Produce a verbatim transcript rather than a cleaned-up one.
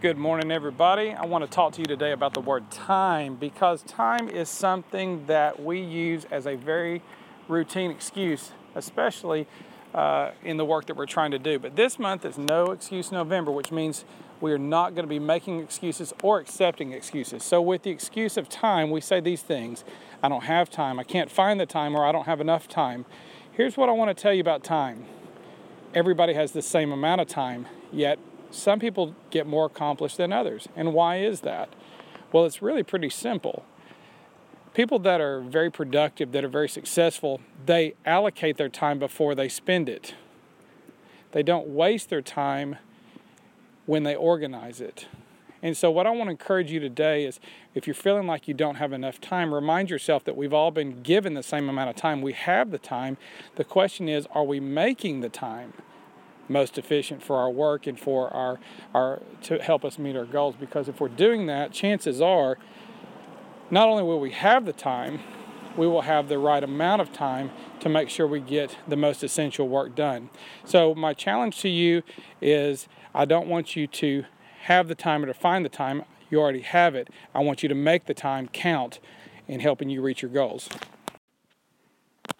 Good morning, everybody. I want to talk to you today about the word time, because time is something that we use as a very routine excuse, especially uh, in the work that we're trying to do. But this month is No Excuse November, which means we are not going to be making excuses or accepting excuses. So with the excuse of time, we say these things: I don't have time, I can't find the time, or I don't have enough time. Here's what I want to tell you about time. Everybody has the same amount of time, yet some people get more accomplished than others. And why is that? Well, it's really pretty simple. People that are very productive, that are very successful, they allocate their time before they spend it. They don't waste their time when they organize it. And so what I want to encourage you today is, if you're feeling like you don't have enough time, remind yourself that we've all been given the same amount of time. We have the time. The question is, are we making the time most efficient for our work and for our, our to help us meet our goals? Because if we're doing that, chances are not only will we have the time, we will have the right amount of time to make sure we get the most essential work done. So my challenge to you is, I don't want you to have the time or to find the time. You already have it. I want you to make the time count in helping you reach your goals.